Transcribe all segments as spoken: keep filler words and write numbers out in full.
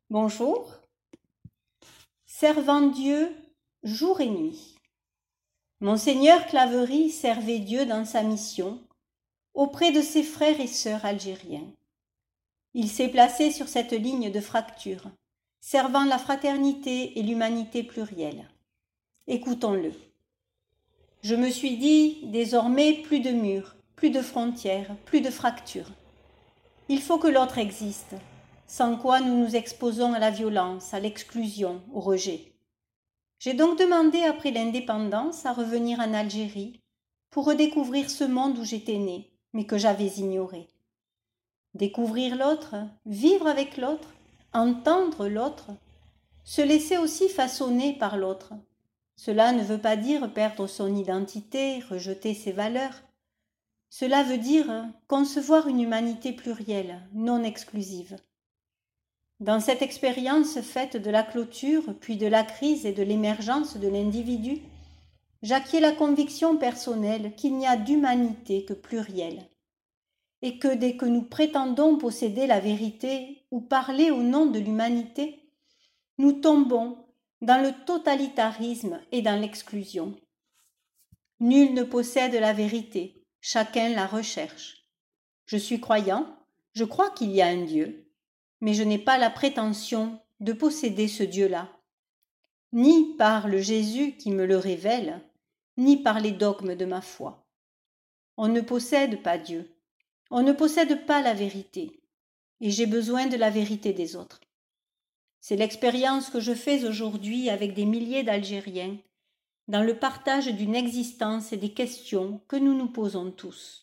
Bonjour. Servant Dieu jour et nuit. Monseigneur Claverie servait Dieu dans sa mission auprès de ses frères et sœurs algériens. Il s'est placé sur cette ligne de fracture, servant la fraternité et l'humanité plurielle. Écoutons-le. Je me suis dit, désormais, plus de murs, plus de frontières, plus de fractures. Il faut que l'autre existe, sans quoi nous nous exposons à la violence, à l'exclusion, au rejet. J'ai donc demandé après l'indépendance à revenir en Algérie pour redécouvrir ce monde où j'étais née, mais que j'avais ignoré. Découvrir l'autre, vivre avec l'autre, entendre l'autre, se laisser aussi façonner par l'autre. Cela ne veut pas dire perdre son identité, rejeter ses valeurs. Cela veut dire concevoir une humanité plurielle, non exclusive. Dans cette expérience faite de la clôture, puis de la crise et de l'émergence de l'individu, j'acquiers la conviction personnelle qu'il n'y a d'humanité que plurielle, et que dès que nous prétendons posséder la vérité ou parler au nom de l'humanité, nous tombons dans le totalitarisme et dans l'exclusion. Nul ne possède la vérité, chacun la recherche. Je suis croyant, je crois qu'il y a un Dieu, mais je n'ai pas la prétention de posséder ce Dieu-là, ni par le Jésus qui me le révèle, ni par les dogmes de ma foi. On ne possède pas Dieu, on ne possède pas la vérité, et j'ai besoin de la vérité des autres. C'est l'expérience que je fais aujourd'hui avec des milliers d'Algériens, dans le partage d'une existence et des questions que nous nous posons tous.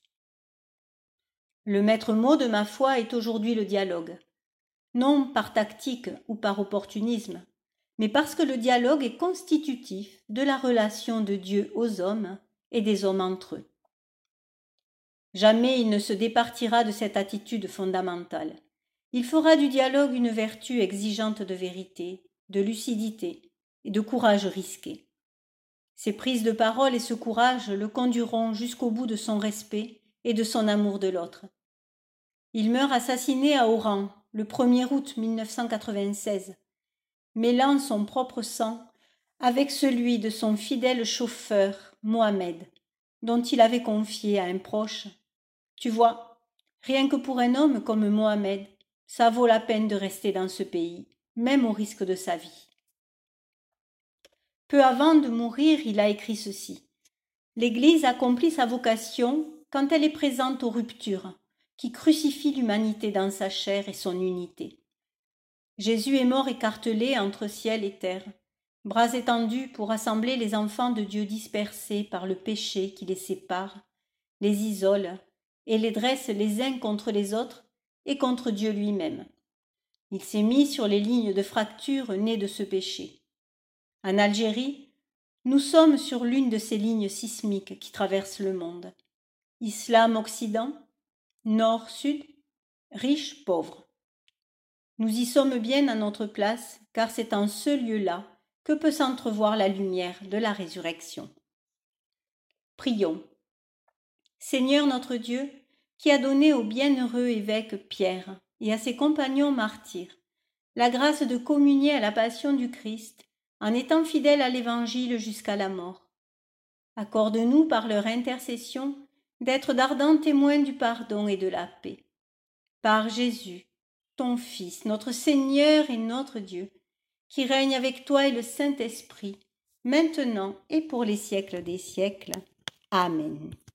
Le maître mot de ma foi est aujourd'hui le dialogue. Non par tactique ou par opportunisme, mais parce que le dialogue est constitutif de la relation de Dieu aux hommes et des hommes entre eux. Jamais il ne se départira de cette attitude fondamentale. Il fera du dialogue une vertu exigeante de vérité, de lucidité et de courage risqué. Ses prises de parole et ce courage le conduiront jusqu'au bout de son respect et de son amour de l'autre. Il meurt assassiné à Oran le premier août mille neuf cent quatre-vingt-seize, mêlant son propre sang avec celui de son fidèle chauffeur, Mohamed, dont il avait confié à un proche. Tu vois, rien que pour un homme comme Mohamed, ça vaut la peine de rester dans ce pays, même au risque de sa vie. Peu avant de mourir, il a écrit ceci. L'Église accomplit sa vocation quand elle est présente aux ruptures, qui crucifie l'humanité dans sa chair et son unité. Jésus est mort écartelé entre ciel et terre, bras étendus pour rassembler les enfants de Dieu dispersés par le péché qui les sépare, les isole et les dresse les uns contre les autres et contre Dieu lui-même. Il s'est mis sur les lignes de fracture nées de ce péché. En Algérie, nous sommes sur l'une de ces lignes sismiques qui traversent le monde. Islam-Occident, Nord-Sud, riche-pauvre. Nous y sommes bien à notre place, car c'est en ce lieu-là que peut s'entrevoir la lumière de la résurrection. Prions. Seigneur notre Dieu, qui a donné au bienheureux évêque Pierre et à ses compagnons martyrs la grâce de communier à la passion du Christ en étant fidèles à l'Évangile jusqu'à la mort. Accorde-nous par leur intercession d'être d'ardents témoins du pardon et de la paix. Par Jésus, ton Fils, notre Seigneur et notre Dieu, qui règne avec toi et le Saint-Esprit, maintenant et pour les siècles des siècles. Amen.